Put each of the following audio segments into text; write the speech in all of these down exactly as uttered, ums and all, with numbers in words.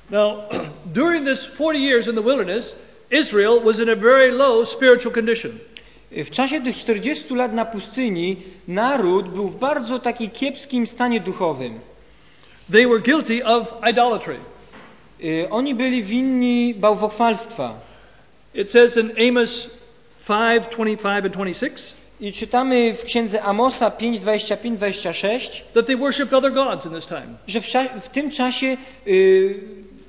Now, during this forty years in the wilderness, Israel was in a very low spiritual condition. W czasie tych czterdziestu lat na pustyni naród był w bardzo takim kiepskim stanie duchowym. They were guilty of idolatry. Oni byli winni bałwochwalstwa. It says in Amos five twenty-five and twenty-six. I czytamy w księdze Amosa pięć dwadzieścia pięć dwadzieścia sześć, that they worshipped other gods in this time. Że w, w tym czasie y,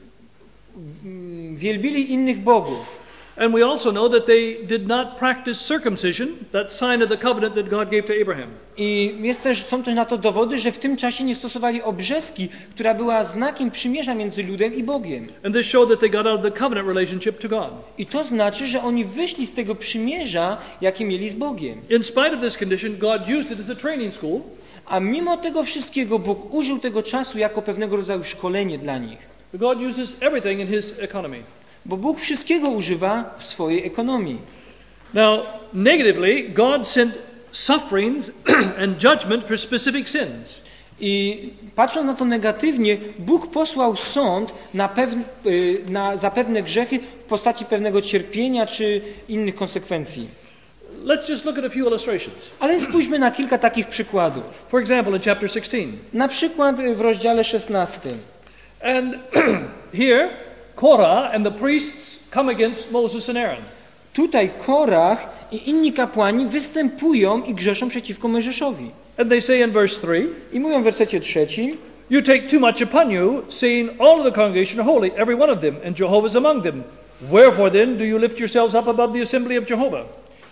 wielbili innych bogów. And we also know that they did not practice circumcision, that sign of the covenant that God gave to Abraham. I jest też, są też na to dowody, że w tym czasie nie stosowali obrzeski, która była znakiem przymierza między ludem i Bogiem. And this showed that they got out of the covenant relationship to God. I to znaczy, że oni wyszli z tego przymierza, jakie mieli z Bogiem. In spite of this condition, God used it as a training school. A mimo tego wszystkiego Bóg użył tego czasu jako pewnego rodzaju szkolenie dla nich. God uses everything in his economy. Bo Bóg wszystkiego używa w swojej ekonomii. Now, negatively, God sent sufferings and judgment for specific sins. I patrząc na to negatywnie, Bóg posłał sąd na pewne, na, za pewne grzechy w postaci pewnego cierpienia czy innych konsekwencji. Let's just look at a few illustrations. Ale spójrzmy na kilka takich przykładów. For example, in chapter sixteen. Na przykład w rozdziale szesnastym. And here, Korah and the priests come against Moses and Aaron. Tutaj Korach i inni kapłani występują i grzeszą przeciwko Mojżeszowi. And they say in verse three, I mówią w wersecie trzecim, you take too much upon you, seeing all of the congregation are holy, every one of them, and Jehovah is among them. Wherefore then do you lift yourselves up above the assembly of Jehovah?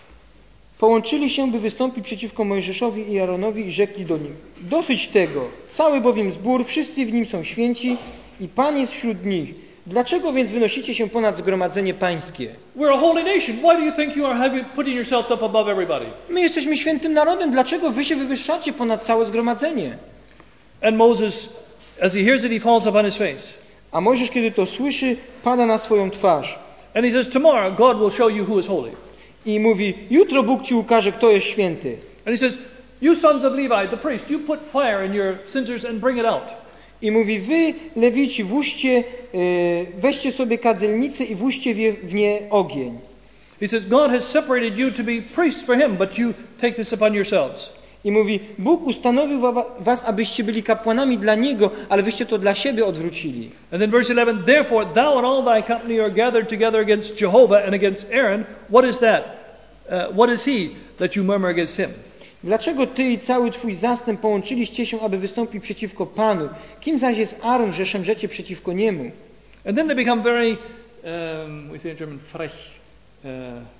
Połączyli się, by wystąpić przeciwko Mojżeszowi i Aaronowi i rzekli do nim: dosyć tego, cały bowiem zbór, wszyscy w nim są święci i Pan jest wśród nich. Dlaczego więc wynosicie się ponad zgromadzenie pańskie? We're a holy nation. Why do you think you are having putting yourselves up above everybody? My jesteśmy świętym narodem. Dlaczego wy się wywyższacie ponad całe zgromadzenie? And Moses, as he hears it, he falls upon his face. A Mojżesz, kiedy to słyszy, pada na swoją twarz. And he says, tomorrow God will show you who is holy. I mówi: jutro Bóg ci ukaże, kto jest święty. And he says, you sons of Levi, the priest, you put fire in your censers and bring it out. I mówi: wy, Lewici, włóżcie, yy, weźcie sobie kadzelnicę i włóżcie w nie ogień. He says, God has separated you to be priests for him, but you take this upon yourselves. I mówi: Bóg ustanowił was, abyście byli kapłanami dla Niego, ale wyście to dla siebie odwrócili. And then verse eleven, therefore thou and all thy company are gathered together against Jehovah and against Aaron. What is that? Uh, what is he that you murmur against him? Dlaczego ty i cały twój zastęp połączyliście się, aby wystąpić przeciwko Panu? Kim zaś jest Aaron, że szemrzecie przeciwko niemu? And then they become very, um, we say in German, frech. Uh,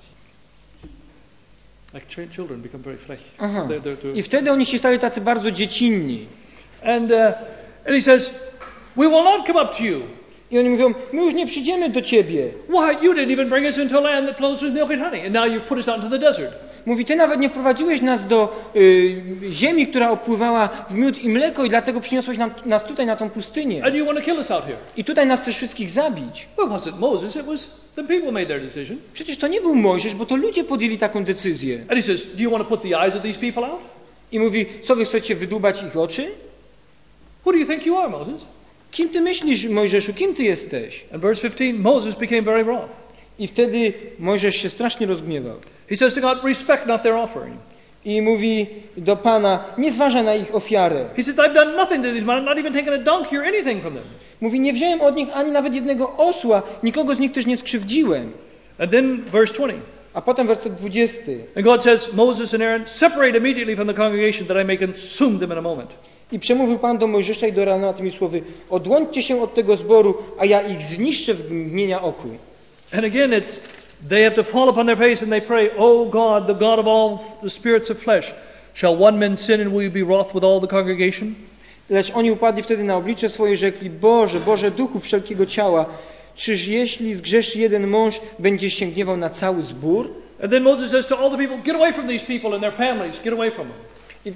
like children become very frech. Aha. They're, they're, they're... I wtedy oni się stali tacy bardzo dziecinni. And, uh, and he says, we will not come up to you. I oni mówią: my już nie przyjdziemy do ciebie. Why, you didn't even bring us into a land that flows with milk and honey, and now you put us out into the desert. Mówi: ty nawet nie wprowadziłeś nas do y, ziemi, która opływała w miód i mleko, i dlatego przyniosłeś nam, nas tutaj na tą pustynię. And you want to kill us out here. I tutaj nas chcesz wszystkich zabić. Well, it wasn't Moses, it was the people made their decision. Przecież to nie był Mojżesz, bo to ludzie podjęli taką decyzję. And he says, do you want to put the eyes of these people out? I mówi: co wy chcecie, wydłubać ich oczy? Who do you think you are, Moses? Kim ty myślisz, Mojżeszu, kim ty jesteś? And verse fifteen, Moses became very wroth. I wtedy Mojżesz się strasznie rozgniewał. He says to God, respect not their offering. I mówi do Pana: nie zważaj na ich ofiarę. He says, I've done nothing to these men, not even taken a donkey or anything from them. Mówi: nie wziąłem od nich ani nawet jednego osła, nikogo z nich też nie skrzywdziłem. And then verse twenty. A potem werset dwudziesty. And God says, Moses and Aaron, separate immediately from the congregation that I may consume them in a moment. I przemówił Pan do Mojżesza i do Arona tymi słowy: odłączcie się od tego zboru, a ja ich zniszczę w mgnienia oku. And again it's, they have to fall upon their face and they pray, O God, the God of all the spirits of flesh, shall one man sin and will you be wroth with all the congregation? Lecz oni upadli wtedy na oblicze swoje i rzekli: Boże, Boże duchu wszelkiego ciała, czyż jeśli zgrzeszy jeden mąż, będziesz się gniewał na cały zbór? And then Moses says to all the people, get away from these people and their families, get away from them. I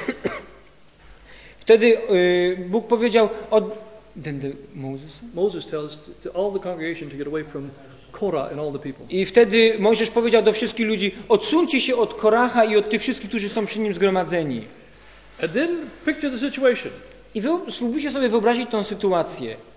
wtedy y, Bóg powiedział od then the Moses? Moses tells to, to all the congregation to get away from Korah and all the people. I wtedy Mojżesz powiedział do wszystkich ludzi: odsuńcie się od Koracha i od tych wszystkich, którzy są przy nim zgromadzeni. And then picture the situation. I wy spróbujcie sobie wyobrazić tą sytuację.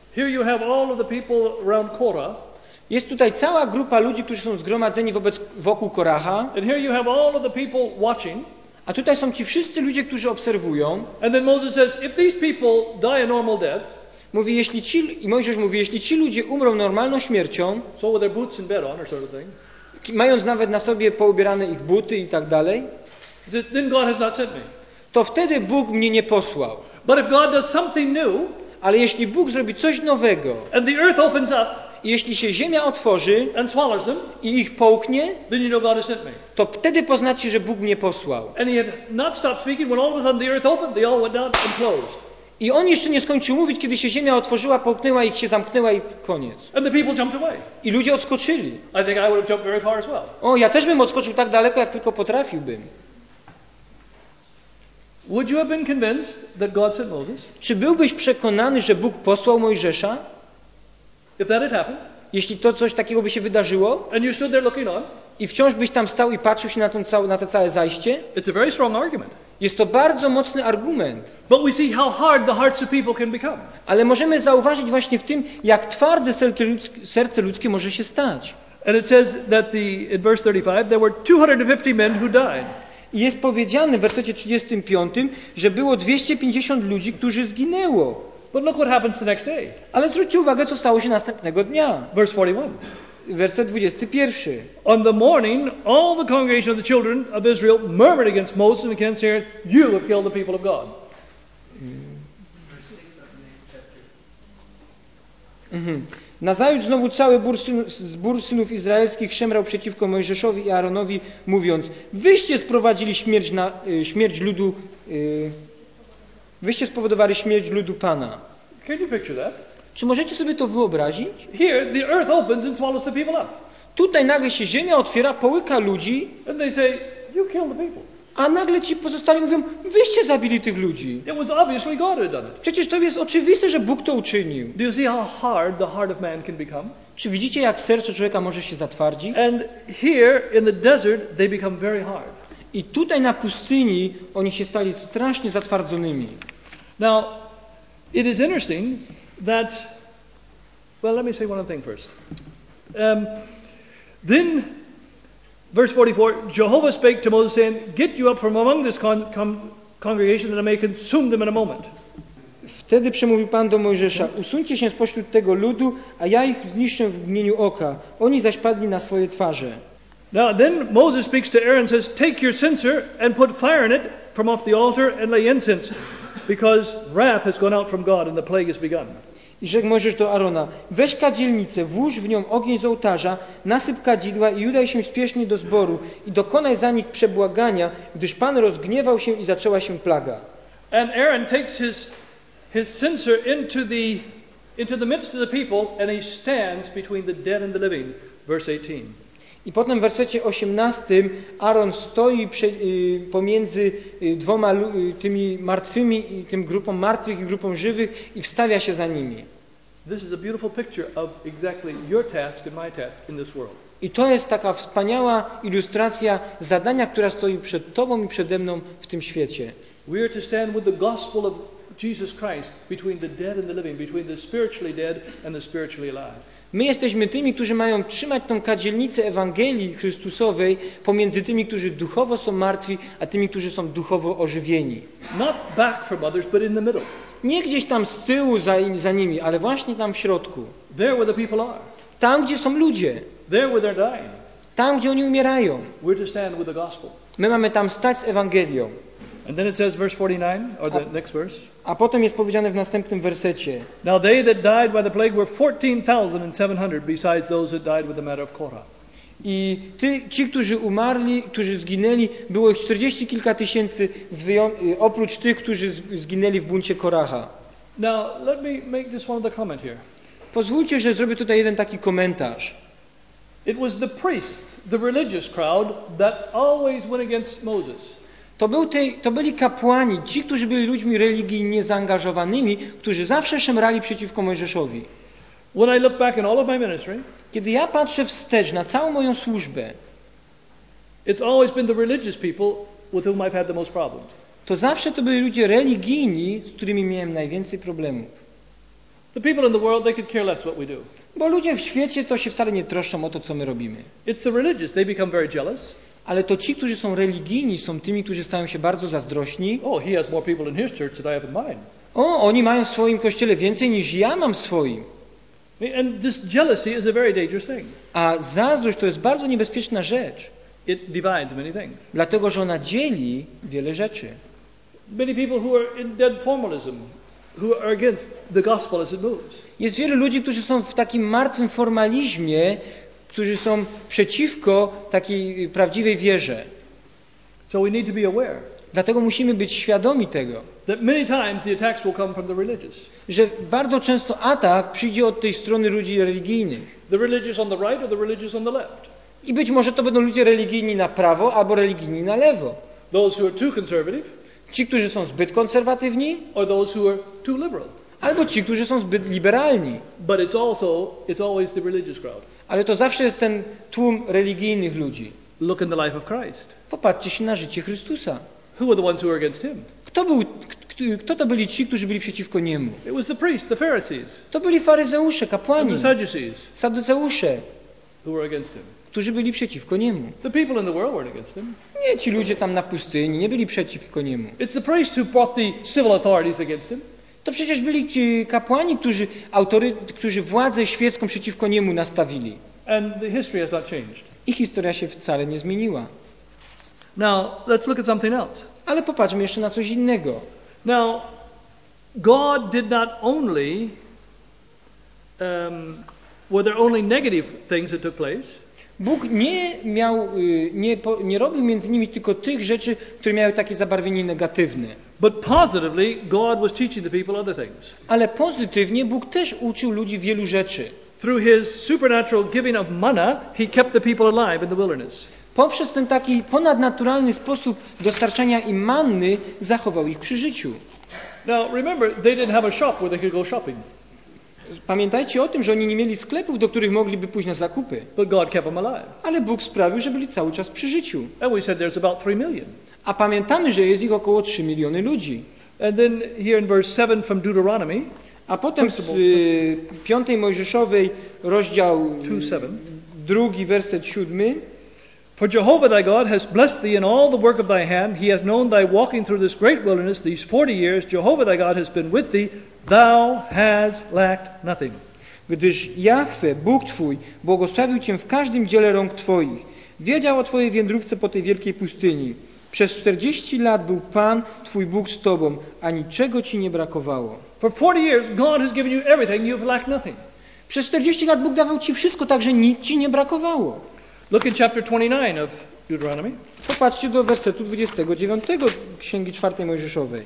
Here you have all of the people around Korah. Jest tutaj cała grupa ludzi, którzy są zgromadzeni wobec, wokół Koraha. And here you have all of the people watching. A tutaj są ci wszyscy ludzie, którzy obserwują. And then Moses says, if these people die a normal death, Mówi, jeśli ci, i Mojżesz mówi, jeśli ci ludzie umrą normalną śmiercią, so with their boots in bed on or sort of thing, mając nawet na sobie poubierane ich buty i tak dalej, he says, then God has not sent me. to wtedy Bóg mnie nie posłał. But if God does something new, Ale jeśli Bóg zrobi coś nowego, and the earth opens up i jeśli się ziemia otworzy and swallows them, i ich połknie, then you know God has sent me. to wtedy poznacie, że Bóg mnie posłał. And he had not stopped speaking when all of a sudden the earth opened, they all went down and closed. I on jeszcze nie skończył mówić, kiedy się ziemia otworzyła, połknęła ich się zamknęła i koniec. And the people jumped away. I ludzie odskoczyli. I think I would have jumped very far as well. O, ja też bym odskoczył tak daleko, jak tylko potrafiłbym. Would you have been convinced that God sent Moses? Czy byłbyś przekonany, że Bóg posłał Mojżesza? If that had happened, Jeśli to coś takiego by się wydarzyło and you stood there looking on, i wciąż byś tam stał i patrzył się na, tą całe, na to całe zajście? it's a very strong argument. Jest to bardzo mocny argument. But we see how hard the hearts of people can become. Ale możemy zauważyć właśnie w tym, jak twarde serce ludzkie, serce ludzkie może się stać. And it says that the, in verse thirty-five, there were two hundred fifty men who died. I jest powiedziane w wersecie trzydziestym piątym, że było dwieście pięćdziesiąt ludzi, którzy zginęło. But look what happens the next day. Ale zwróćcie uwagę, co stało się następnego dnia. Verse forty-one. Werset dwudziesty pierwszy. On the morning, all the congregation of the children of Israel murmured against Moses and against Aaron, you have killed the people of God. Mhm. Nazajutrz znowu cały zbór synów, zbór synów izraelskich szemrał przeciwko Mojżeszowi i Aaronowi, mówiąc, wyście sprowadzili śmierć, na, y, śmierć ludu, y, wyście spowodowali śmierć ludu Pana. Can you picture that? Czy możecie sobie to wyobrazić? Here, the earth opens and swallows the people up. Tutaj nagle się ziemia otwiera, połyka ludzi, And they say, you killed the people. a nagle ci pozostali mówią, wyście zabili tych ludzi. It was obviously God who had done it. Przecież to jest oczywiste, że Bóg to uczynił. Do you see how hard the heart of man can become? Czy widzicie, jak serce człowieka może się zatwardzić? And here in the desert, they become very hard. I tutaj na pustyni oni się stali strasznie zatwardzonymi. Now, it is interesting that, well, let me say one other thing first. Um, then, verse forty-four, Jehovah spake to Moses, saying, get you up from among this con- con- congregation, that I may consume them in a moment. Wtedy przemówił Pan do Mojżesza, usuńcie się spośród tego ludu, a ja ich zniszczę w mgnieniu oka. Oni zaś padli na swoje twarze. Now, then Moses speaks to Aaron and says, take your censer and put fire in it from off the altar and lay incense, because wrath has gone out from God and the plague has begun. I rzekł Mojżesz do Arona, weź kadzielnicę, włóż w nią ogień z ołtarza, nasyp kadzidła i udaj się spiesznie do zboru i dokonaj za nich przebłagania, gdyż Pan rozgniewał się i zaczęła się plaga. And Aaron takes his, his censer into the, into the midst of the people and he stands between the dead and the living. Verse eighteen. I potem w wersecie osiemnastym Aaron stoi prze, y, pomiędzy y, dwoma y, tymi martwymi, i tym grupą martwych i grupą żywych i wstawia się za nimi. This is a beautiful picture of exactly your task and my task in this world. I to jest taka wspaniała ilustracja zadania, która stoi przed Tobą i przede mną w tym świecie. We are to stand with the gospel of Jesus Christ between the dead and the living, between the spiritually dead and the spiritually alive. My jesteśmy tymi, którzy mają trzymać tą kadzielnicę Ewangelii Chrystusowej pomiędzy tymi, którzy duchowo są martwi, a tymi, którzy są duchowo ożywieni. Not back from others, but in the middle. Nie gdzieś tam z tyłu za, za nimi, ale właśnie tam w środku. There where the people are. Tam, gdzie są ludzie. There where they're dying. Tam, gdzie oni umierają. We're to stand with the gospel. My mamy tam stać z Ewangelią. And then it says, verse forty-nine, or the A- next verse. A potem jest powiedziane w następnym wersecie. Now they that died by the plague were fourteen thousand seven hundred, besides those that died with the matter of Korah. I ty, ci, którzy umarli, którzy zginęli, było ich czterdzieści kilka tysięcy, z wyją- y, oprócz tych, którzy z- zginęli w buncie Koraha. Now, let me make this one other comment here. Pozwólcie, że zrobię tutaj jeden taki komentarz. It was the priests, the religious crowd, that always went against Moses. To, był tej, to byli kapłani, ci, którzy byli ludźmi religijnie zaangażowanymi, którzy zawsze szemrali przeciwko Mojżeszowi. When I look back in all of my ministry, Kiedy ja patrzę wstecz na całą moją służbę, it's always been the religious people with whom I've had the most problems. to zawsze to byli ludzie religijni, z którymi miałem najwięcej problemów. The people in the world, they could care less what we do. Bo ludzie w świecie to się wcale nie troszczą o to, co my robimy. It's the religious. They become very jealous. Ale to ci, którzy są religijni, są tymi, którzy stają się bardzo zazdrośni. Oh, he has more people in his church than I have in mine. O, oni mają w swoim kościele więcej niż ja mam w swoim. And this jealousy is a very dangerous thing. A zazdrość to jest bardzo niebezpieczna rzecz. It divides many things. Dlatego, że ona dzieli wiele rzeczy. Many people who are in dead formalism, who are against the gospel as it moves. Jest wielu ludzi, którzy są w takim martwym formalizmie, którzy są przeciwko takiej prawdziwej wierze. So we need to be aware Dlatego musimy być świadomi tego, that many times the attacks will come from the religious. że bardzo często atak przyjdzie od tej strony ludzi religijnych. The religious on the right or the religious on the left. I być może to będą ludzie religijni na prawo albo religijni na lewo. Those who are too conservative Ci, którzy są zbyt konserwatywni, or those who are too liberal. albo ci, którzy są zbyt liberalni. But it's also, it's always the religious crowd. Ale to zawsze jest ten tłum religijnych ludzi. Look in the life of Christ. Popatrzcie się na życie Chrystusa. Who were the ones who were against him? Kto, był, kto, kto to byli ci, którzy byli przeciwko niemu? It was the priests, the Pharisees, To byli faryzeusze, and kapłani, the Sadducees saduceusze, who were against him. którzy byli przeciwko niemu. The people in the world weren't against him. Nie ci ludzie tam na pustyni, nie byli przeciwko niemu. It's the priests who brought the civil authorities against him. To przecież byli ci kapłani, którzy, autory, którzy władzę świecką przeciwko niemu nastawili. And the history has not changed. I historia się wcale nie zmieniła. Now, let's look at something else. Ale popatrzmy jeszcze na coś innego. Now, God did not only, um, were there only negative things that took place? Bóg nie miał, y, nie, po- nie robił między nimi tylko tych rzeczy, które miały takie zabarwienie negatywne. But positively, God was teaching the people other things. Ale pozytywnie Bóg też uczył ludzi wielu rzeczy. Through his supernatural giving of manna, he kept the people alive in the wilderness. Poprzez ten taki ponadnaturalny sposób dostarczania im manny zachował ich przy życiu. Now, remember, they didn't have a shop where they could go shopping, Pamiętajcie o tym, że oni nie mieli sklepów, do których mogliby pójść na zakupy. but God kept them alive. Ale Bóg sprawił, że byli cały czas przy życiu. And we said there's about three million. A pamiętamy, że jest ich około trzy miliony ludzi. And then here in verse seven from Deuteronomy, A potem w y, piątej Mojżeszowej rozdział two seven. drugi, werset siódmy. For Jehovah thy God has blessed thee in all the work of thy hand. He has known thy walking through this great wilderness these forty years. Jehovah thy God has been with thee. Thou hast lacked nothing. Gdyż Jahwe, Bóg Twój, błogosławił Cię w każdym dziele rąk Twoich. Wiedział o Twojej wędrówce po tej wielkiej pustyni. Przez czterdzieści lat był Pan, Twój Bóg z Tobą, a niczego Ci nie brakowało. For forty years, God has given you everything. You've lacked nothing. Przez czterdzieści lat Bóg dawał Ci wszystko, tak że nic Ci nie brakowało. Look in chapter twenty-nine of Deuteronomy. Popatrzcie do wersetu dwudziestego dziewiątego Księgi czwartej Mojżeszowej.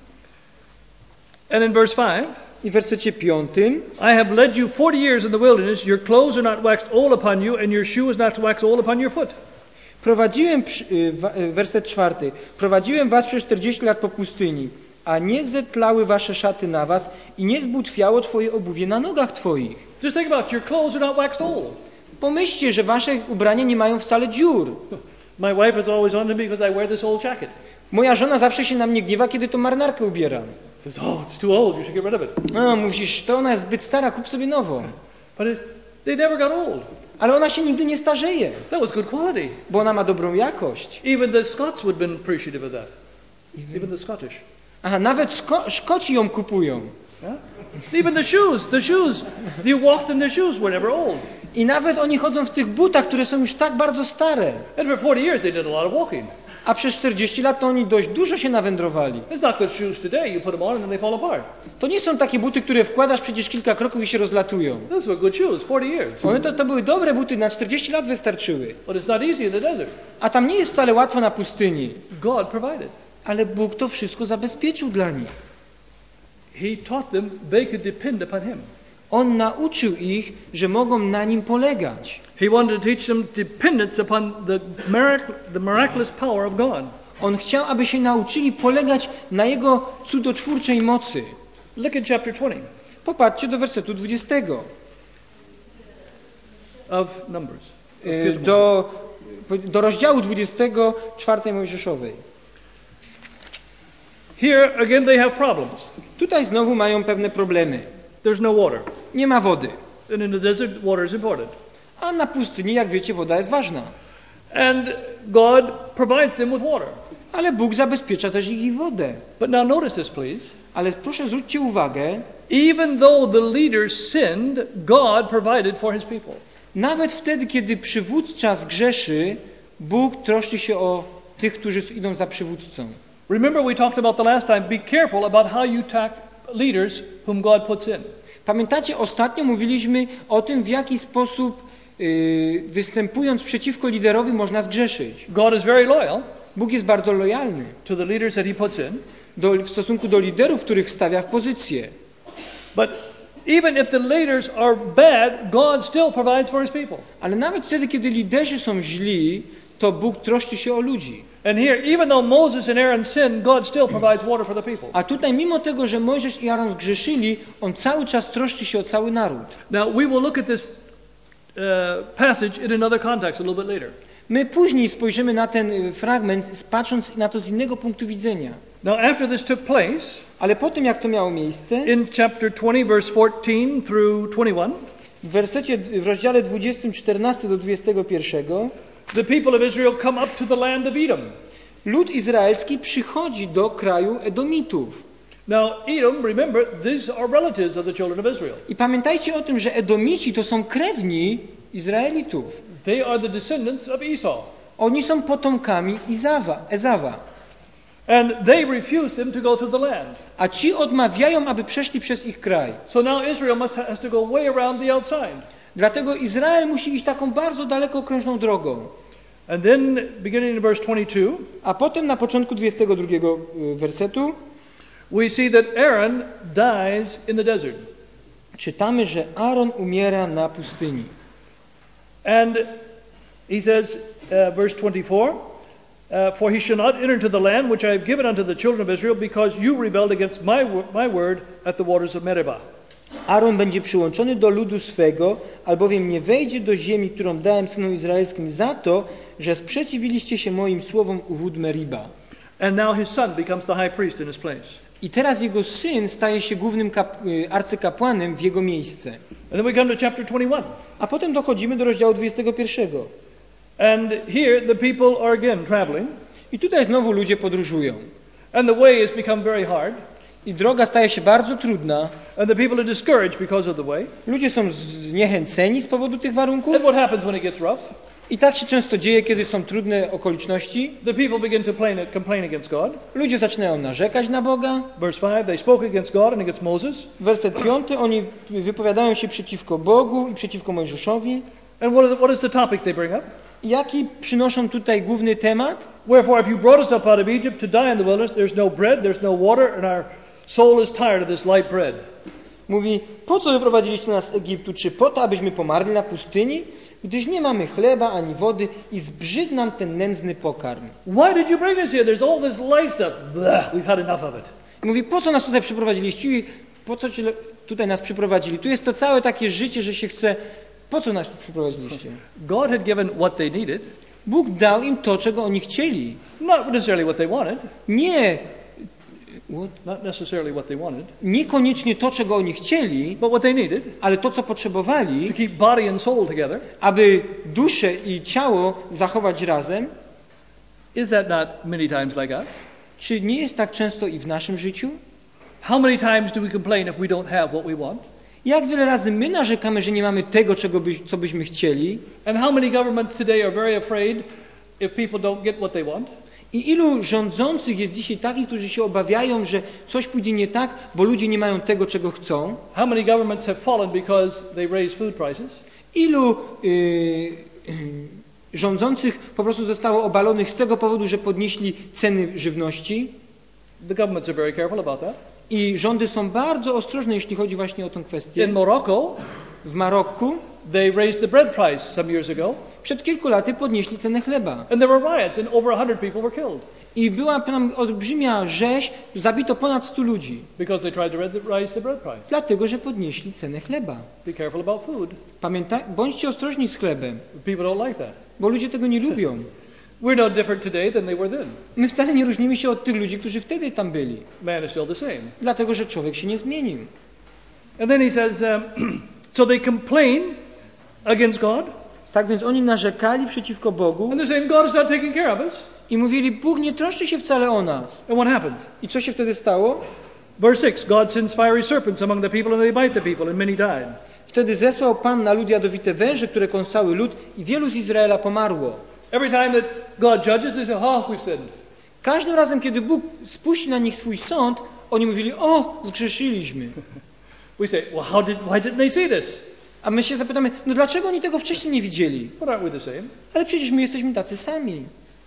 And in verse five, I w wersecie piątym. I have led you forty years in the wilderness. Your clothes are not waxed old upon you, and your shoe is not waxed old upon your foot. Prowadziłem, przy- y, wa- y, werset czwarty. Prowadziłem was przez czterdzieści lat po pustyni, a nie zetlały wasze szaty na was i nie zbutwiało twoje obuwie na nogach twoich. Just think about it. Your clothes are not waxed old. Pomyślcie, że wasze ubrania nie mają wcale dziur. My wife is always on to me because I wear this old jacket. Moja żona zawsze się na mnie gniewa, kiedy to marynarkę ubieram. Says, oh, it's too old. You should get rid of it. No, mówisz, to ona jest zbyt stara, kup sobie nową. But it's, they never got old. Ale ona się nigdy nie starzeje, That was good quality. bo ona ma dobrą jakość. Even the Scots would have been appreciative of that. Even the Scottish. Aha, nawet Sko- Szkoci ją kupują. Yeah? Even the shoes. The shoes. You walked in their shoes were never old. I nawet oni chodzą w tych butach, które są już tak bardzo stare. And for forty years they did a lot of walking. A przez czterdzieści lat to oni dość dużo się nawędrowali. It's not the shoes today. You put them on and then they fall apart. To nie są takie buty, które wkładasz przecież kilka kroków i się rozlatują. Those were good shoes. forty years. One to, to były dobre buty, na czterdzieści lat wystarczyły. But it's not easy in the desert. A tam nie jest wcale łatwo na pustyni. God provided. Ale Bóg to wszystko zabezpieczył dla nich. He taught them they could depend upon Him. On nauczył ich, że mogą na Nim polegać. He wanted to teach them dependence upon the, mirac- the miraculous power of God. On chciał, aby się nauczyli polegać na Jego cudotwórczej mocy. Look at chapter twenty Popatrzcie do wersetu dwudziestego. of Numbers. Y, Do, do rozdziału dwudziestego czwartej Mojżeszowej. Here again they have problems. Tutaj znowu mają pewne problemy. there's no water. Nie ma wody. And in the desert, water is important. A na pustyni, jak wiecie, woda jest ważna. And God provides them with water. Ale Bóg zabezpiecza też ich wodę. But now notice this, please. Ale proszę zwróćcie uwagę, Even though the leaders sinned, God provided for his people. nawet wtedy, kiedy przywódca zgrzeszy, Bóg troszczy się o tych, którzy idą za przywódcą. Remember we talked about the last time, be careful about how you attack leaders whom God puts in. Pamiętacie, ostatnio mówiliśmy o tym, w jaki sposób yy, występując przeciwko liderowi można zgrzeszyć. God is very loyal Bóg jest bardzo lojalny to the leaders that he puts in. do, w stosunku do liderów, których stawia w pozycję. But even if the leaders are bad, God still provides for his people. Ale nawet wtedy, kiedy liderzy są źli, to Bóg troszczy się o ludzi. And here, even though Moses and Aaron sinned, God still provides water for the people. A tutaj, mimo tego, że Mojżesz i Aaron zgrzeszyli, on cały czas troszczy się o cały naród. Now, we will look at this uh, passage in another context a little bit later. My później spojrzymy na ten fragment, patrząc na to z innego punktu widzenia. Now, after this took place, Ale po tym, jak to miało miejsce, in chapter twenty, verse fourteen through twenty-one, w wersecie, w rozdziale dwudziestym, czternastym do dwudziestego pierwszego, the people of Israel come up to the land of Edom. lud izraelski przychodzi do kraju Edomitów. Now, Edom, remember, these are relatives of the children of Israel. I pamiętajcie o tym, że Edomici to są krewni Izraelitów. They are the descendants of Esau. Oni są potomkami Izawa, Ezawa. And they refused them to go through the land. A ci odmawiają, aby przeszli przez ich kraj. So now Israel must has to go way around the outside. Dlatego Izrael musi iść taką bardzo daleko okrężną drogą. And then, beginning in verse twenty-two, A potem na początku dwudziestego drugiego wersetu we see that Aaron dies in the desert. czytamy, że Aaron umiera na pustyni. And he says, uh, verse twenty-four, uh, for he shall not enter into the land which I have given unto the children of Israel, because you rebelled against my, my word at the waters of Meribah. Aaron będzie przyłączony do ludu swego, albowiem nie wejdzie do ziemi, którą dałem synom izraelskim za to, że sprzeciwiliście się moim słowom u wód Meriba. And now his son becomes the high priest in his place. I teraz jego syn staje się głównym kap- arcykapłanem w jego miejsce. And then we come to chapter twenty-one. A potem dochodzimy do rozdziału dwudziestego pierwszego. And here the people are again traveling. I tutaj znowu ludzie podróżują. And the way has become very hard. I droga staje się bardzo trudna. And the people are discouraged because of the way. Ludzie są zniechęceni z powodu tych warunków. And what happens when it gets rough? I tak się często dzieje, kiedy są trudne okoliczności. The people begin to complain, complain against God. Ludzie zaczynają narzekać na Boga. Verse five, they spoke against God and against Moses. Werset piąty, oni wypowiadają się przeciwko Bogu i przeciwko Mojżeszowi. And what, are the, what is the topic they bring up? I jaki przynoszą tutaj główny temat? Wherefore, if you brought us up out of Egypt to die in the wilderness, there's no bread, there's no water, and our soul is tired of this light bread. Mówi, po co wyprowadziliście nas z Egiptu? Czy po to, abyśmy pomarli na pustyni? Gdyż nie mamy chleba ani wody i zbrzydł nam ten nędzny pokarm. Why did you bring us here? There's all this light stuff. Blah, we've had enough of it. Mówi, po co nas tutaj przyprowadziliście? Po co cię tutaj nas przyprowadzili? Tu jest to całe takie życie, że się chce... Po co nas tu przyprowadziliście? God had given what they needed, Bóg dał im to, czego oni chcieli. not necessarily what they wanted, Nie, not necessarily what they wanted, niekoniecznie to, czego oni chcieli, but what they needed ale to, co to potrzebowali, keep body and soul together. aby duszę i ciało zachować razem. Is that not many times like us? Czy nie jest tak często i w naszym życiu? How many times do we complain if we don't have what we want? Jak wiele razy my narzekamy, że nie mamy tego, czego by, co byśmy chcieli? And how many governments today are very afraid if people don't get what they want? I ilu rządzących jest dzisiaj takich, którzy się obawiają, że coś pójdzie nie tak, bo ludzie nie mają tego, czego chcą? How many governments have fallen because they raised food prices? Ilu yy, yy, rządzących po prostu zostało obalonych z tego powodu, że podnieśli ceny żywności? The governments are very careful about that. I rządy są bardzo ostrożne, jeśli chodzi właśnie o tę kwestię. In Morocco, W Marokku they raised the bread price some years ago, przed kilku laty podnieśli cenę chleba. and there were riots, and over a hundred people were killed I była tam olbrzymia rzeź, zabito ponad stu ludzi, because they tried to raise the bread price. dlatego że podnieśli cenę chleba. Be careful about food. Pamiętaj, bądźcie ostrożni z chlebem, People don't like that. bo ludzie tego nie lubią. We're no different today than they were then. My wcale nie różnimy się od tych ludzi, którzy wtedy tam byli, Man is still the same. dlatego że człowiek się nie zmienił. And then he says, um, so they complain against God. Tak więc oni narzekali przeciwko Bogu And they're saying, God is not taking care of us. i mówili, Bóg nie troszczy się wcale o nas. And what happened? I co się wtedy stało? Verse six, God sends fiery serpents among the people and they bite the people and many died. Wtedy zesłał Pan na lud jadowite węże, które kąsały lud i wielu z Izraela pomarło. Every time that God judges, they say, oh, we've sinned. Każdym razem, kiedy Bóg spuści na nich swój sąd, oni mówili, o, zgrzeszyliśmy. We say, well, how did, why didn't they see this? A my się zapytamy, no dlaczego oni tego wcześniej nie widzieli? But aren't we the same? Ale przecież my jesteśmy tacy sami.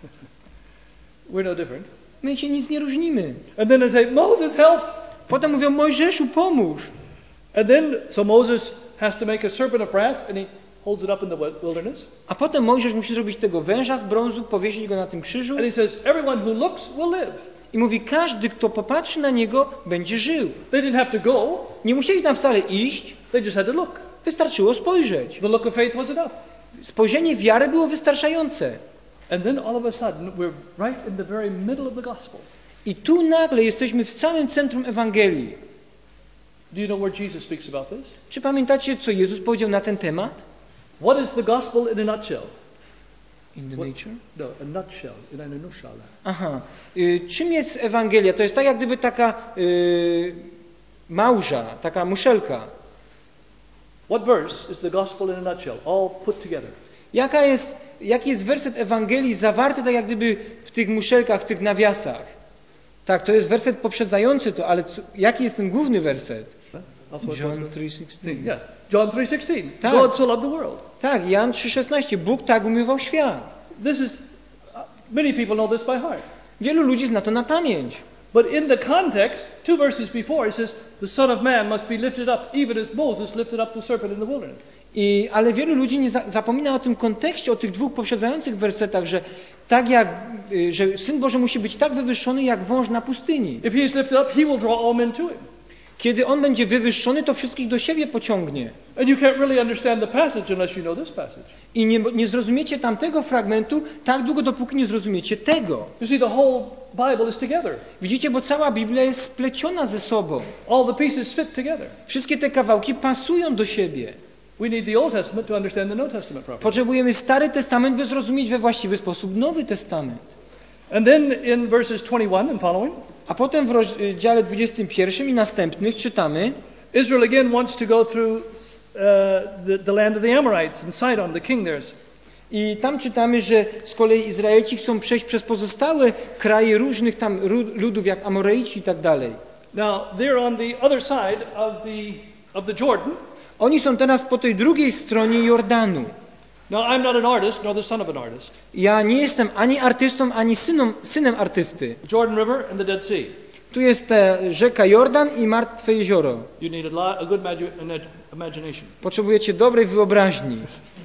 We're no different. My się nic nie różnimy. And then they say, Moses, help. Potem mówią, Mojżeszu, pomóż. And then, so Moses has to make a serpent of brass and he holds it up in the wilderness. A potem Mojżesz musi zrobić tego węża z brązu, powiesić go na tym krzyżu And he says, everyone who looks will live. i mówi, każdy, kto popatrzy na niego, będzie żył. They didn't have to go. Nie musieli tam wcale iść, They just had to look. wystarczyło spojrzeć. The look of faith was enough. Spojrzenie wiary było wystarczające. And then all of a sudden, we're right in the very middle of the gospel. I tu nagle jesteśmy w samym centrum Ewangelii. Do you know where Jesus speaks about this? Czy pamiętacie, co Jezus powiedział na ten temat? What is the gospel in a nutshell? In the What? nature? No, a nutshell. In a nutshell. Aha. Y, czym jest Ewangelia? To jest tak jak gdyby taka y, małża, taka muszelka. What verse is the gospel in a nutshell? All put together. Jaka jest, jaki jest werset Ewangelii zawarty tak jak gdyby w tych muszelkach, w tych nawiasach? Tak, to jest werset poprzedzający to, ale co, jaki jest ten główny werset? That's what John three sixteen. Yeah, John three sixteen. Tak. God so loved the world. Tak, Jan trzy szesnaście. Bóg tak umiłował świat. This is, uh, many people know this by heart. Wielu ludzi zna to na pamięć. But in the context, two verses before, it says, the Son of Man must be lifted up, even as Moses lifted up the serpent in the wilderness. I, ale wielu ludzi nie za, zapomina o tym kontekście, o tych dwóch poprzedzających wersetach, że tak jak, y, że Syn Boży musi być tak wywyższony jak wąż na pustyni. If he is lifted up, he will draw all men to him. Kiedy On będzie wywyższony, to wszystkich do siebie pociągnie. And you can't really understand the passage unless you know this passage. I nie, nie zrozumiecie tamtego fragmentu tak długo, dopóki nie zrozumiecie tego. You see, the whole Bible is together. Widzicie, bo cała Biblia jest spleciona ze sobą. All the pieces fit together. Wszystkie te kawałki pasują do siebie. We need the Old Testament to understand the New Testament properly. Potrzebujemy Stary Testament, by zrozumieć we właściwy sposób Nowy Testament. And then in verses twenty-one and following, A potem w rozdziale dwudziestym pierwszym i następnych czytamy: Israel again wants to go through uh, the, the land of the Amorites and Sidon, the king there's. I tam czytamy, że z kolei Izraelici chcą przejść przez pozostałe kraje różnych tam ludów, jak Amoreici i tak dalej. Now, they're on the other side of the, of the Jordan. Oni są teraz po tej drugiej stronie Jordanu. Now, I'm not an artist, nor the son of an artist. Ja nie jestem ani artystą, ani synom, synem artysty. Jordan River and the Dead Sea. Tu jest ta rzeka Jordan i Martwe Jezioro. You need a, lot, a good imagi- imagination. Potrzebujecie dobrej wyobraźni.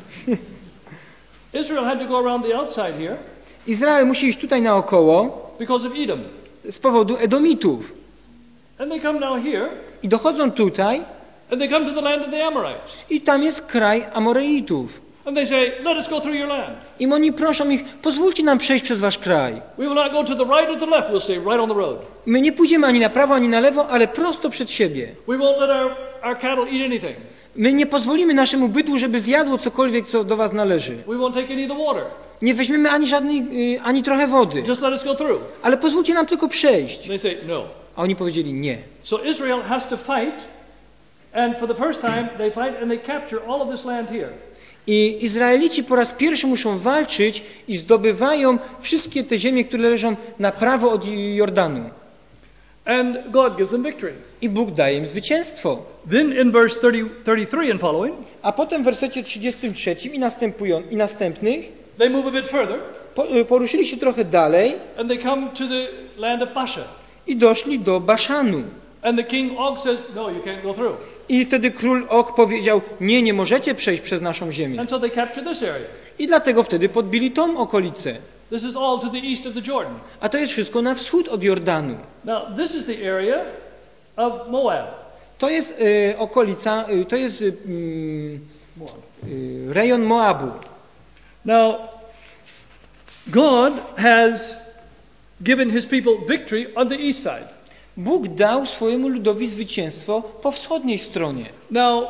Israel had to go around the outside here Izrael musi iść tutaj naokoło because of Edom. z powodu Edomitów. And they come now here, I dochodzą tutaj and they come to the land of the Amorites. i tam jest kraj Amoreitów. And they say, let us go through your land. I oni proszą ich, pozwólcie nam przejść przez wasz kraj. We will not go to the right or the left, we'll stay right on the road. My nie pójdziemy ani na prawo, ani na lewo, ale prosto przed siebie. We won't let our, our cattle eat anything. My nie pozwolimy naszemu bydłu, żeby zjadło cokolwiek, co do was należy. We won't take any of the water. Nie weźmiemy ani żadnej, y, ani trochę wody. Just let us go through. Ale pozwólcie nam tylko przejść. They say, no. A oni powiedzieli nie. So Israel has to fight, and for the first time they fight and they capture all of this land here. I Izraelici po raz pierwszy muszą walczyć i zdobywają wszystkie te ziemie, które leżą na prawo od Jordanu. And God gives them victory. I Bóg daje im zwycięstwo. Then in verse thirty, thirty-three and following, A potem w wersecie trzydziestym trzecim i, następują, i następnych they move a bit further, po, poruszyli się trochę dalej and they come to the land of Bashan. i doszli do Baszanu. And the king Og says, no, you can't go through. I wtedy król Og powiedział, nie, nie możecie przejść przez naszą ziemię. And so they capture this area. I dlatego wtedy podbili tą okolicę. This is all to the east of the Jordan. A to jest wszystko na wschód od Jordanu. Now, this is the area of Moab. To jest y, okolica, y, to jest y, Moab. y, rejon Moabu. Now, God has given his people victory on the east side. Bóg dał swojemu ludowi zwycięstwo po wschodniej stronie. Now,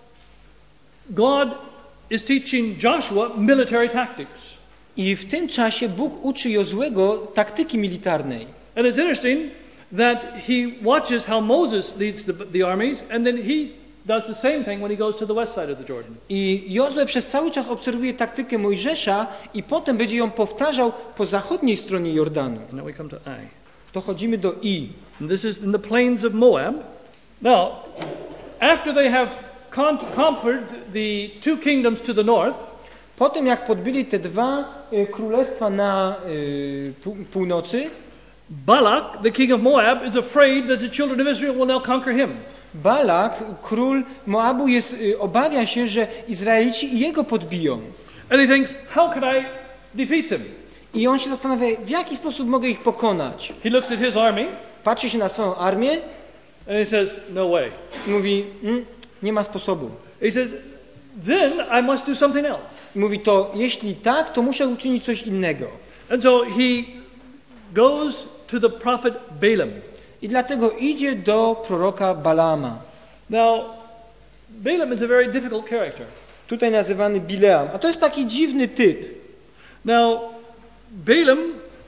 God is teaching Joshua military tactics. I w tym czasie Bóg uczy Jozłego taktyki militarnej. And it's interesting that he watches how Moses leads the, the armies, and then he does the same thing when he goes to the west side of the Jordan. I Jozue przez cały czas obserwuje taktykę Mojżesza i potem będzie ją powtarzał po zachodniej stronie Jordanu. And now we come to I. Dochodzimy do I. And this is in the plains of Moab. Now, after they have con- conquered the two kingdoms to the north, Po tym jak podbili te dwa y, królestwa na y, pół, północy, Balak, the king of Moab, is afraid that the children of Israel will now conquer him. Balak, król Moabu, jest, y, obawia się, że Izraelici i jego podbiją. And he thinks, how can I defeat them? I on się zastanawia, w jaki sposób mogę ich pokonać. He looks at his army Patrzy się na swoją armię and he says, no way. i mówi, mm, nie ma sposobu. He says, then I must do something else. I mówi to, jeśli tak, to muszę uczynić coś innego. And so he goes to the prophet Balaam. I dlatego idzie do proroka Balama. Now, Balaam is a very difficult character. Tutaj nazywany Bileam. A to jest taki dziwny typ. Now, Balaam,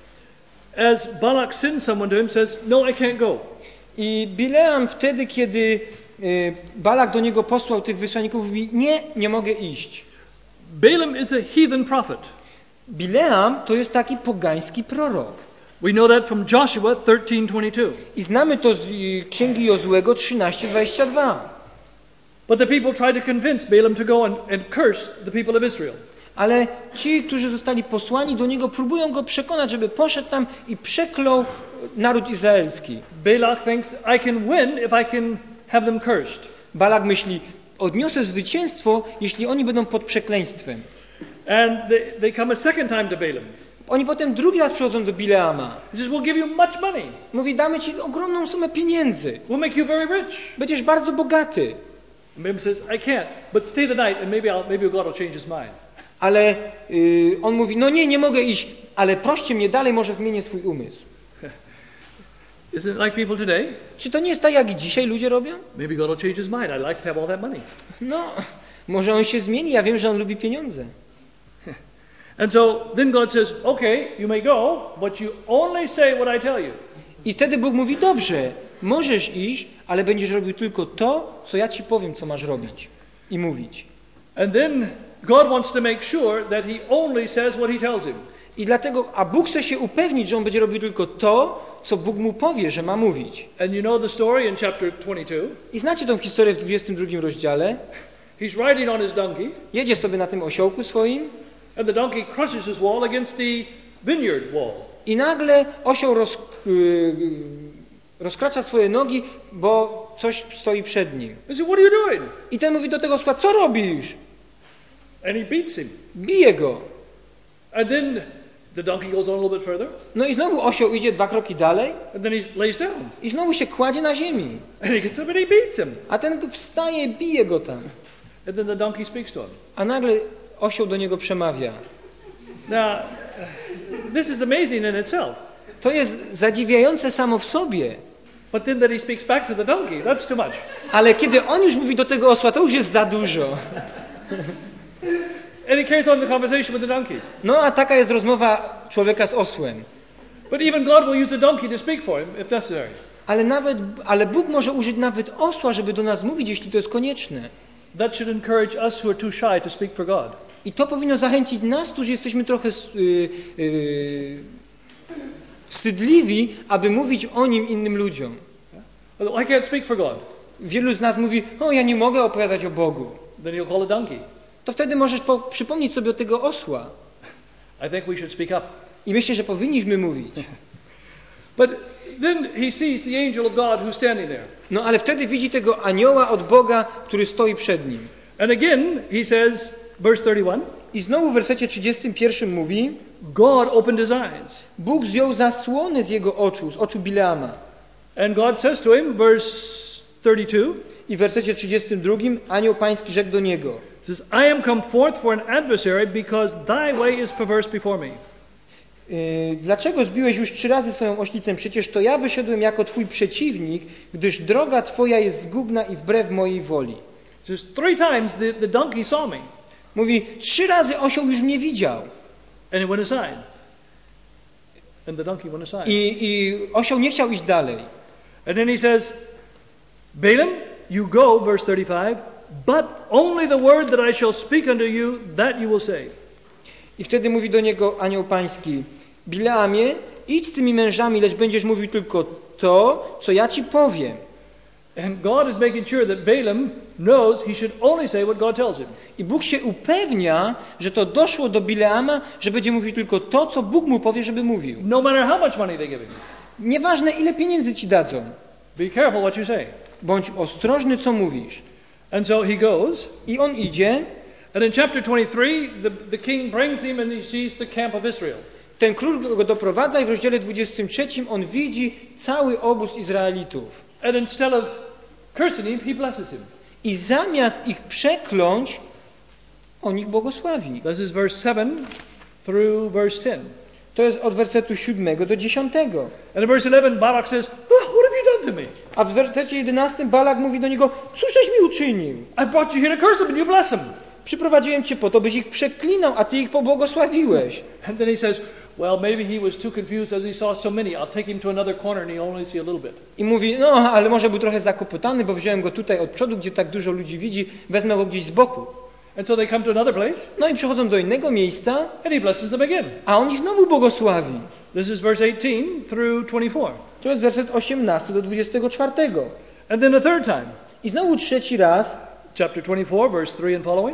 as Balak sends someone to him, says, no, I can't go. I Bileam wtedy, kiedy y, Balak do niego posłał tych wysłanników, mówi, nie, nie mogę iść. Balaam is a heathen prophet. Bileam to jest taki pogański prorok. We know that from Joshua thirteen twenty-two. I znamy to z y, Księgi Jozłego trzynaście dwadzieścia dwa. But the people tried to convince Balaam to go and, and curse the people of Israel. Ale ci, którzy zostali posłani do niego, próbują go przekonać, żeby poszedł tam i przeklął naród izraelski. Balak thinks, I can win if I can have them cursed. Balak myśli, odniosę zwycięstwo, jeśli oni będą pod przekleństwem. And they, they come a second time to Balaam. Oni potem drugi raz przychodzą do Bileama. He says, we'll give you much money. Mówi, damy ci ogromną sumę pieniędzy. We'll make you very rich. Będziesz bardzo bogaty. And Balaam says, I can't, but stay the night and maybe, I'll, maybe God will change his mind. Ale y, on mówi, no nie, nie mogę iść, ale proście mnie dalej, może zmienię swój umysł. Isn't it like people today? Czy to nie jest tak, jak dzisiaj ludzie robią? Maybe God will change his mind. I'd like to have all that money. No, może on się zmieni, ja wiem, że on lubi pieniądze. And so then God says, okay, you may go, but you only say what I tell you. I wtedy Bóg mówi, dobrze, możesz iść, ale będziesz robił tylko to, co ja ci powiem, co masz robić i mówić. And then God wants to make sure that he only says what he tells him. I dlatego, a Bóg chce się upewnić, że on będzie robił tylko to, co Bóg mu powie, że ma mówić. And you know the story in chapter twenty-two. I znacie tą historię w dwudziestym drugim rozdziale. He's riding on his donkey, Jedzie sobie na tym osiołku swoim and the donkey crushes his wall against the vineyard wall. i nagle osioł roz, yy, rozkracza swoje nogi, bo coś stoi przed nim. He said, what are you doing? I ten mówi do tego osła, co robisz? And he beats him. Bije go. And then the donkey goes on a little bit further, No i znowu osioł idzie dwa kroki dalej and then he lays down. i znowu się kładzie na ziemi. And he gets up and he beats him. A ten wstaje, bije go tam. And then the donkey speaks to him. A nagle osioł do niego przemawia. Now, this is amazing in itself. To jest zadziwiające samo w sobie. But then that he speaks back to the donkey, that's too much. Ale kiedy on już mówi do tego osła, to już jest za dużo. And he carries on the conversation with the donkey. No a taka jest rozmowa człowieka z osłem. But even God will use the donkey to speak for him if necessary. Ale nawet, ale Bóg może użyć nawet osła, żeby do nas mówić, jeśli to jest konieczne. That should encourage us who are too shy to speak for God. I to powinno zachęcić nas, którzy jesteśmy trochę yy, yy, wstydliwi, aby mówić o nim innym ludziom. I can't speak for God. Wielu z nas mówi, o ja nie mogę opowiadać o Bogu. Then he'll call a donkey. To wtedy możesz po, przypomnieć sobie o tego osła. I think we should speak up. I myślę, że powinniśmy mówić. But then he sees the angel of God who's standing there. No ale wtedy widzi tego anioła od Boga, który stoi przed nim. And again he says, verse thirty-one, I znowu w wersecie trzydziestym pierwszym mówi, God opened his eyes. Bóg zdjął zasłonę z jego oczu, z oczu Bileama. And God says to him, verse thirty-two, I w wersecie trzydziestym drugim anioł pański rzekł do niego, says, I am come forth for an adversary because thy way is perverse before me. Yy, dlaczego zbiłeś już trzy razy swoją oślicę? Przecież to ja wyszedłem jako twój przeciwnik, gdyż droga twoja jest zgubna i wbrew mojej woli. Just three times the, the donkey saw me. Mówi, trzy razy osioł już mnie widział. And it went aside. And the donkey went aside. I, i osioł nie chciał iść dalej. And then he says, Balaam, you go, verse thirty-five, but only the word that I shall speak unto you, that you will say. I wtedy mówi do niego anioł pański, Bileamie, idź z tymi mężami, lecz będziesz mówił tylko to, co ja ci powiem. And God is making sure that Balaam knows he should only say what God tells him. I Bóg się upewnia, że to doszło do Bileama, że będzie mówił tylko to, co Bóg mu powie, żeby mówił. No matter how much money they give him. Nieważne, ile pieniędzy ci dadzą. Be careful what you say. Bądź ostrożny, co mówisz. And so he goes. I on idzie. And in chapter twenty-three, the, the king brings him and he sees the camp of Israel. Ten król go doprowadza i w rozdziale dwudziestym trzecim on widzi cały obóz Izraelitów. And instead of cursing him, he blesses him. I zamiast ich przekląć, on ich błogosławi. This is verse seven through verse ten. To jest od wersetu siódmego do dziesiątego. And in verse eleven, Balak says, oh, what have you done to me? A w wersecie jedenastym Balak mówi do niego, cóżeś mi uczynił? I brought you here to curse them and you bless them. Przyprowadziłem cię po to, byś ich przeklinał, a ty ich pobłogosławiłeś. And then he says, well, maybe he was too confused as he saw so many. I'll take him to another corner and he only see a little bit. I mówi, no, ale może był trochę zakłopotany, bo wziąłem go tutaj od przodu, gdzie tak dużo ludzi widzi, wezmę go gdzieś z boku. And so they come to another place. No i przychodzą do innego miejsca, And he blesses them again. a on ich znowu błogosławi. This is verse eighteen through twenty-four. To jest werset osiemnasty do dwudziestego czwartego. And then a third time. I znowu trzeci raz, Chapter twenty-four, verse three and following.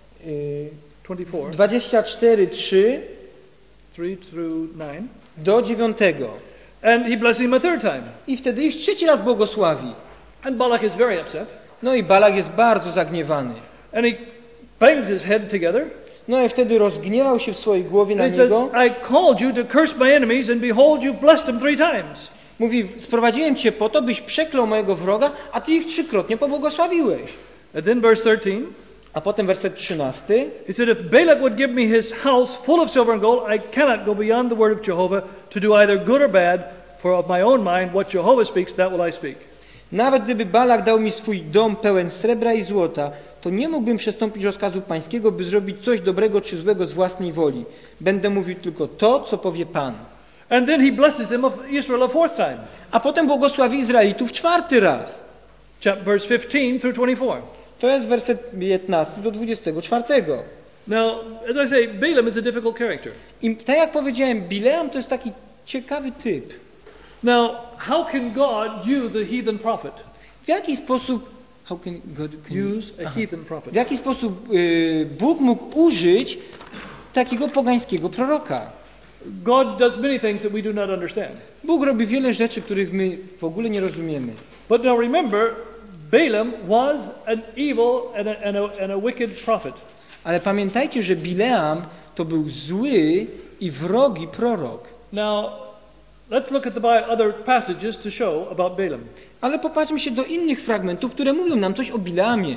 yy, twenty-four, dwadzieścia cztery, trzy three through nine. do dziewiątego. And he blesses him a third time. I wtedy ich trzeci raz błogosławi. And Balak is very upset. No i Balak jest bardzo zagniewany. And he bangs his head together. No i wtedy rozgniewał się w swojej głowie na And he says, niego. I called you to curse my enemies, and behold, you blessed them three times. Mówi, sprowadziłem cię po to, byś przeklął mojego wroga, a ty ich trzykrotnie pobłogosławiłeś. And then verse thirteen. A potem werset trzynasty. He said, if Balak would give me his house full of silver and gold, I cannot go beyond the word of Jehovah to do either good or bad, for of my own mind what Jehovah speaks, that will I speak. Nawet gdyby Balak dał mi swój dom pełen srebra i złota, to nie mógłbym przestąpić rozkazu pańskiego, by zrobić coś dobrego czy złego z własnej woli. Będę mówił tylko to, co powie Pan. And then he blesses them of Israel a fourth time. A potem błogosławi Izraelitów czwarty raz. Chap- Verse fifteen through twenty-four. To jest werset piętnasty do dwudziestego czwartego. Now, as I say, Balaam is a difficult character. I tak jak powiedziałem, Bileam to jest taki ciekawy typ. Now, how can God use the heathen prophet? W jaki sposób how can God, can Use a heathen prophet. w jaki sposób y, Bóg mógł użyć takiego pogańskiego proroka? God does many things that we do not understand. Bóg robi wiele rzeczy, których my w ogóle nie rozumiemy. But now remember, Balaam was an evil and a, and a, and a wicked prophet. Ale pamiętajcie, że Bileam to był zły i wrogi prorok. Now, let's look at the Bible, other passages to show about Balaam. Ale popatrzmy się do innych fragmentów, które mówią nam coś o Bileamie.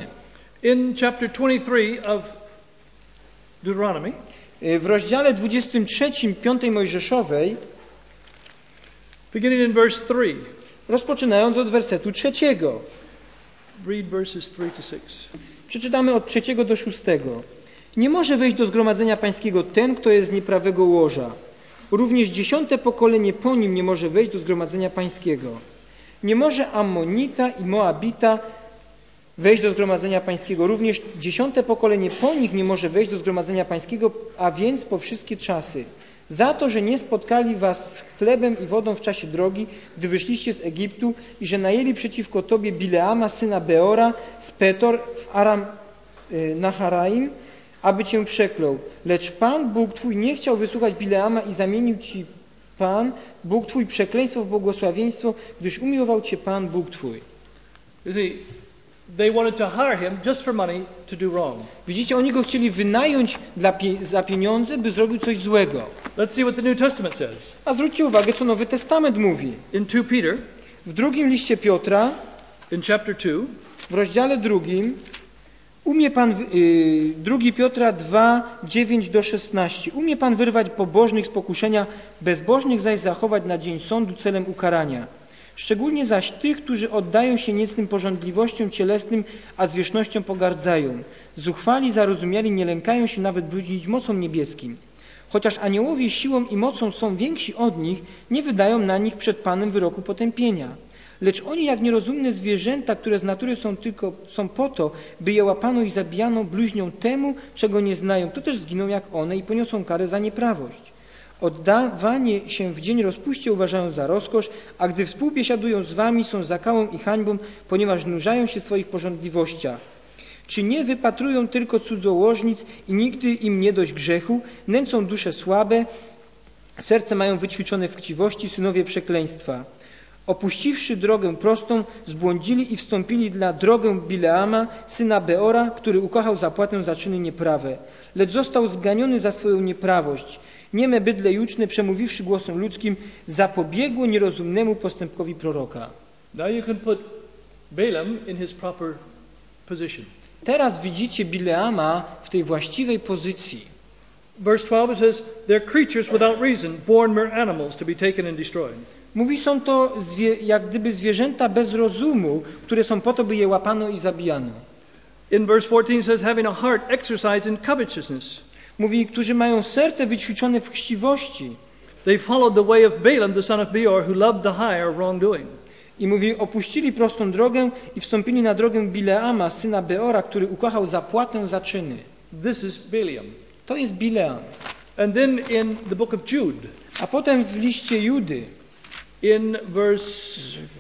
In chapter twenty-three of Deuteronomy, W rozdziale dwudziestym trzecim piątej Mojżeszowej, beginning in verse three, rozpoczynając od wersetu trzeciego. read verses three to six. Przeczytamy od trzeciego do szóstego. Nie może wejść do zgromadzenia pańskiego ten, kto jest z nieprawego łoża. Również dziesiąte pokolenie po nim nie może wejść do zgromadzenia pańskiego. Nie może Ammonita i Moabita wejść do zgromadzenia pańskiego. Również dziesiąte pokolenie po nich nie może wejść do zgromadzenia pańskiego, a więc po wszystkie czasy. Za to, że nie spotkali was z chlebem i wodą w czasie drogi, gdy wyszliście z Egiptu i że najęli przeciwko tobie Bileama, syna Beora, z Petor w Aram y, Naharaim, aby cię przeklął. Lecz Pan, Bóg twój, nie chciał wysłuchać Bileama i zamienił ci Pan, Bóg twój, przekleństwo w błogosławieństwo, gdyż umiłował cię Pan, Bóg twój. You see, they wanted to hire him just for money to do wrong. Widzicie, oni go chcieli wynająć dla pie- za pieniądze, by zrobił coś złego. Let's see what the New Testament says. A zwróćcie uwagę, co Nowy Testament mówi. In Second Peter, W drugim liście Piotra, in chapter two, w rozdziale drugim, Umie Pan, yy, drugi Piotra dwa, dziewięć do szesnastu. Umie Pan wyrwać pobożnych z pokuszenia, bezbożnych zaś zachować na dzień sądu celem ukarania. Szczególnie zaś tych, którzy oddają się niecnym pożądliwościom cielesnym, a zwierzchnością pogardzają. Zuchwali, zarozumiali, nie lękają się nawet bluźnić mocą niebieskim. Chociaż aniołowie siłą i mocą są więksi od nich, nie wydają na nich przed Panem wyroku potępienia. Lecz oni, jak nierozumne zwierzęta, które z natury są tylko są po to, by je łapano i zabijano, bluźnią temu, czego nie znają, to też zginą jak one i poniosą karę za nieprawość. Oddawanie się w dzień rozpuście uważają za rozkosz, a gdy współbiesiadują z wami, są zakałą i hańbą, ponieważ nurzają się w swoich pożądliwościach. Czy nie wypatrują tylko cudzołożnic i nigdy im nie dość grzechu, nęcą dusze słabe, serce mają wyćwiczone w chciwości, synowie przekleństwa. Opuściwszy drogę prostą, zbłądzili i wstąpili na drogę Bileama, syna Beora, który ukochał zapłatę za czyny nieprawe. Lecz został zganiony za swoją nieprawość. Nieme bydle juczne, przemówiwszy głosem ludzkim, zapobiegło nierozumnemu postępkowi proroka. Now you can put Balaam in his proper position. Teraz widzicie Bileama w tej właściwej pozycji. Verse twelve, it says, they're creatures without reason, born mere animals to be taken and destroyed. Mówi, są to zwie, jak gdyby zwierzęta bez rozumu, które są po to, by je łapano i zabijano. In verse fourteen it says, having a heart exercised in covetousness. Mówi, którzy mają serce wyćwiczone w chciwości. They followed the way of Balaam, the son of Beor, who loved the high of wrongdoing. I mówi, opuścili prostą drogę i wstąpili na drogę Bileama, syna Beora, który ukochał zapłatę za czyny. This is Balaam. To jest Bileam. And then in the book of Jude, A potem w liście Judy, in verse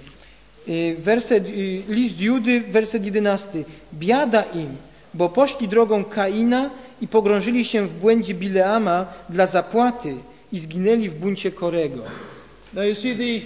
werset, list Judy, werset jedenasty. Biada im, bo poszli drogą Kaina i pogrążyli się w błędzie Bileama dla zapłaty i zginęli w buncie Korego. Now you see the,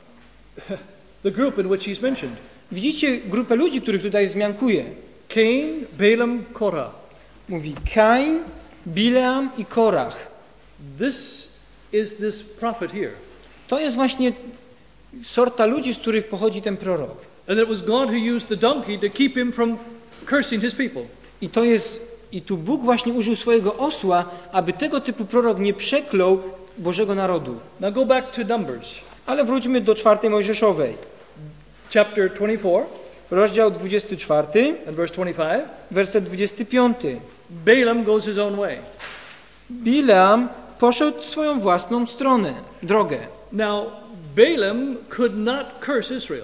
the group in which he's mentioned. Widzicie grupę ludzi, których tutaj wzmiankuje. Cain, Balaam, Korah. Mówi Kain, Bileam i Korach. This is this prophet here. To jest właśnie sorta ludzi, z których pochodzi ten prorok. And it was God who used the donkey to keep him from cursing his people. I to jest, i tu Bóg właśnie użył swojego osła, aby tego typu prorok nie przeklął Bożego narodu. Now go back to Numbers. Ale wróćmy do czwartej Mojżeszowej. Chapter twenty-four. Rozdział dwudziesty czwarty, And verse twenty-five. werset dwudziesty piąty. Balaam goes his own way. Bileam poszedł swoją własną stronę, drogę. Now, Balaam could not curse Israel.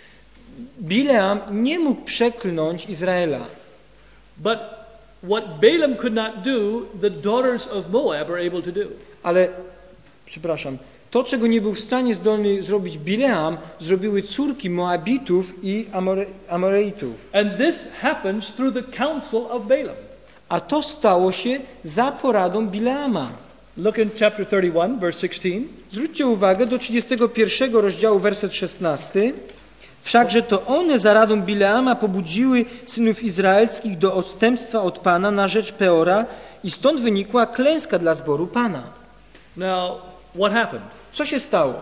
Bileam nie mógł przeklnąć Izraela. But what Balaam could not do, the daughters of Moab are able to do. Ale, przepraszam, to, czego nie był w stanie zdolny zrobić Bileam, zrobiły córki Moabitów i Amore, Amoreitów. And this happens through the counsel of Balaam. A to stało się za poradą Bileama. Look in chapter thirty-one, verse sixteen. Zwróćcie uwagę do trzydziestego pierwszego rozdziału, werset szesnasty. Wszakże to one za radą Bileama pobudziły synów izraelskich do odstępstwa od Pana na rzecz Peora i stąd wynikła klęska dla zboru Pana. Now, what happened? Co się stało?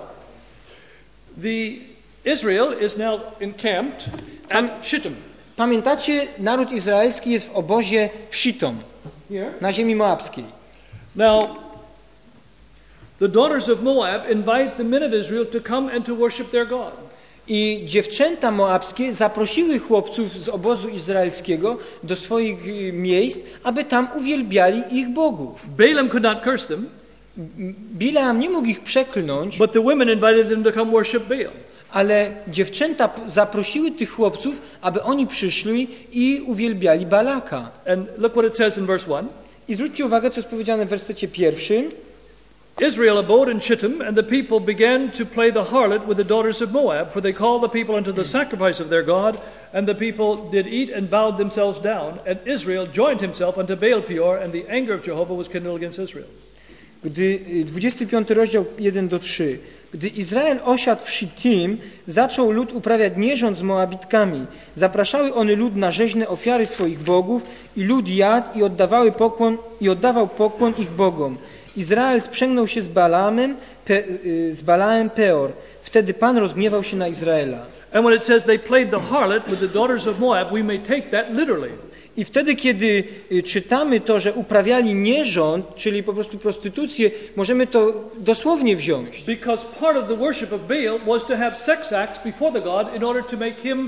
The Israel is now encamped at Shittim. Pamiętacie, naród izraelski jest w obozie w Shittim, Here. na ziemi moabskiej. Now, the daughters of Moab invite the men of Israel to come and to worship their God. I dziewczęta moabskie zaprosiły chłopców z obozu izraelskiego do swoich miejsc, aby tam uwielbiali ich bogów. Balaam could not curse them. Bileam nie mógł ich przeklnąć, But the women invited them to come worship Baal. ale dziewczęta zaprosiły tych chłopców, aby oni przyszli i uwielbiali Balaka. And look what it says in verse one. I zwróćcie uwagę, co jest powiedziane w wersecie pierwszym. Israel abode in Shittim, and the people began to play the harlot with the daughters of Moab, for they called the people unto the sacrifice of their God, and the people did eat and bowed themselves down, and Israel joined himself unto Baal Peor, and the anger of Jehovah was kindled against Israel. Gdy dwudziesty piąty rozdział jeden do trzech. Gdy Izrael osiadł w Shittim, zaczął lud uprawiać nierząd z Moabitkami. Zapraszały one lud na rzeźne ofiary swoich bogów i lud jadł i oddawały pokłon i oddawał pokłon ich bogom. Izrael sprzęgnął się z Balaamem, pe, z Balaamem Peor. Wtedy Pan rozgniewał się na Izraela. And when it says they played the harlot with the daughters of Moab, we may take that literally. I wtedy, kiedy y, czytamy to, że uprawiali nierząd, czyli po prostu prostytucję, możemy to dosłownie wziąć. Because part of the worship of Baal was to have sex acts before the god in order to make him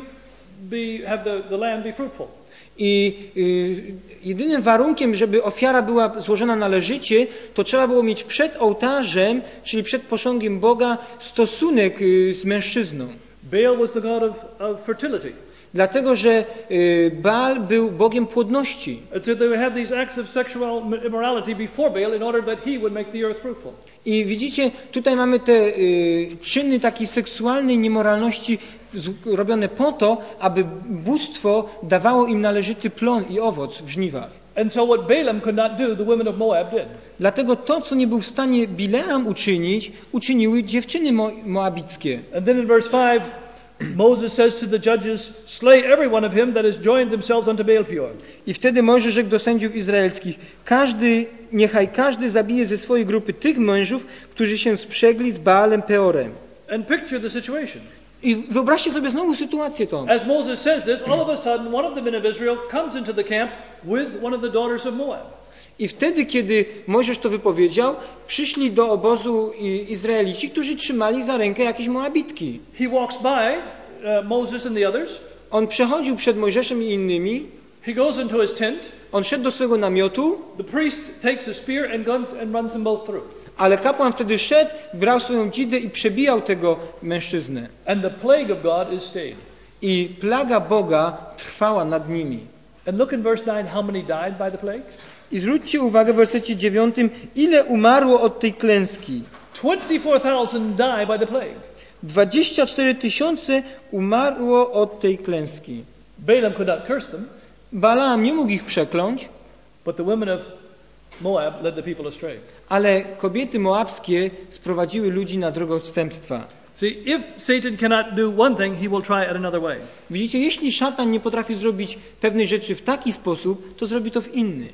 be, have the, the land be fruitful. I y, jedynym warunkiem, żeby ofiara była złożona należycie, to trzeba było mieć przed ołtarzem, czyli przed posągiem Boga, stosunek y, z mężczyzną. Baal was the god of, of fertility. Dlatego, że y, Baal był Bogiem płodności. And so they would have these acts of sexual immorality before Baal in order that he would make the earth fruitful. I widzicie, tutaj mamy te y, czyny takiej seksualnej niemoralności z, robione po to, aby bóstwo dawało im należyty plon i owoc w żniwach. And so what Balaam could not do, the women of Moab did. Dlatego to, co nie był w stanie Bileam uczynić, uczyniły dziewczyny mo moabickie. And then in verse five, Moses says to the judges, slay every one of him that has joined themselves unto Baal Peor. I wtedy Mojżesz rzekł do sędziów izraelskich, każdy, niechaj każdy zabije ze swojej grupy tych mężów, którzy się sprzegli z Baalem Peorem. And picture the situation. I wyobraźcie sobie znowu sytuację tą. As Moses says this, all of a sudden one of the men of Israel comes into the camp with one of the daughters of Moab. I wtedy, kiedy Mojżesz to wypowiedział, przyszli do obozu Izraelici, którzy trzymali za rękę jakieś Moabitki. He walks by uh, Moses and the others. On przechodził przed Mojżeszem i innymi. He goes into his tent. On szedł do swojego namiotu. The priest takes a spear and guns and runs them both through. Ale kapłan wtedy szedł, brał swoją dzidę i przebijał tego mężczyznę. And the plague of God is stayed. I plaga Boga trwała nad nimi. And look in verse nine how many died by the plague? I zwróćcie uwagę w wersecie dziewiątym, ile umarło od tej klęski. twenty-four thousand die by the plague. dwadzieścia cztery tysiące umarło od tej klęski. Balaam could not curse them. Balaam nie mógł ich przekląć, but the women of Moab led the people astray. Ale kobiety moabskie sprowadziły ludzi na drogę odstępstwa. See, if Satan cannot do one thing, he will try it another way. Widzicie, jeśli szatan nie potrafi zrobić pewnej rzeczy w taki sposób, to zrobi to w inny.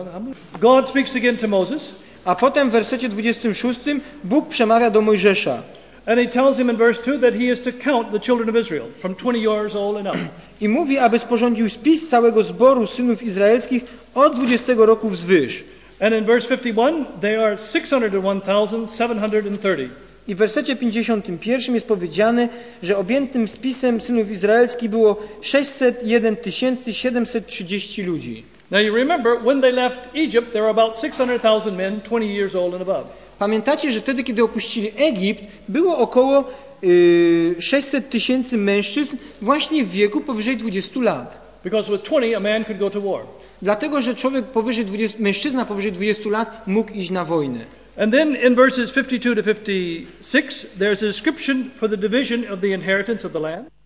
God speaks again to Moses. A potem w wersecie dwudziestym szóstym Bóg przemawia do Mojżesza. And he tells him in verse two that he is to count the children of Israel from twenty years old and up. I mówi, aby sporządził spis całego zboru synów izraelskich od dwudziestego roku wzwyż. And in verse fifty-one, they are six hundred one thousand seven hundred thirty. I w wersecie pięćdziesiątym pierwszym jest powiedziane, że objętym spisem synów izraelskich było sześćset jeden tysięcy siedemset trzydzieści ludzi. Now you remember, when they left Egypt, there were about six hundred thousand men twenty years old and above. Pamiętacie, że wtedy, kiedy opuścili Egipt, było około yy, sześćset tysięcy mężczyzn właśnie w wieku powyżej dwudziestu lat. Because with twenty a man could go to war. Dlatego, że człowiek powyżej dwudziestu, mężczyzna powyżej dwudziestu lat mógł iść na wojnę. And then in verses fifty-two to fifty-six, there's a description for the division of the inheritance of the land.